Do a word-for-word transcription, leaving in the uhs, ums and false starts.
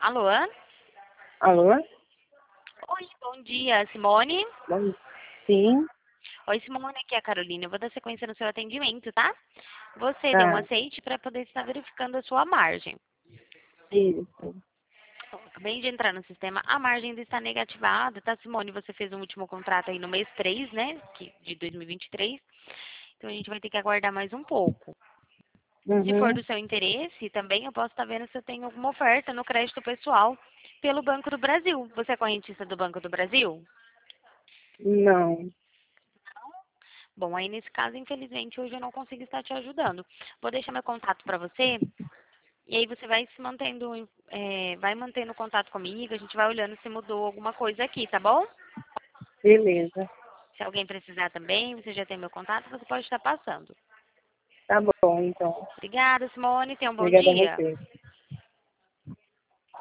Alô? Alô? Oi, bom dia, Simone. Bom, sim, Oi, Simone, aqui é a Carolina. Eu vou dar sequência no seu atendimento, tá? Você deu um tá. aceite para poder estar verificando a sua margem. Isso. Bom, acabei de entrar no sistema, a margem ainda está negativada, tá, Simone? Você fez um último contrato aí no mês três, né, que- de dois mil e vinte e três. Então a gente vai ter que aguardar mais um pouco. Se for Uhum. do seu interesse, também eu posso estar vendo se eu tenho alguma oferta no crédito pessoal pelo Banco do Brasil. Você é correntista do Banco do Brasil? Não. Bom, aí nesse caso, infelizmente, hoje eu não consigo estar te ajudando. Vou deixar meu contato para você e aí você vai se mantendo, é, vai mantendo contato comigo, a gente vai olhando se mudou alguma coisa aqui, tá bom? Beleza. Se alguém precisar também, você já tem meu contato, você pode estar passando. Tá bom, então. Obrigada, Simone, tenha um bom Obrigada a dia. você.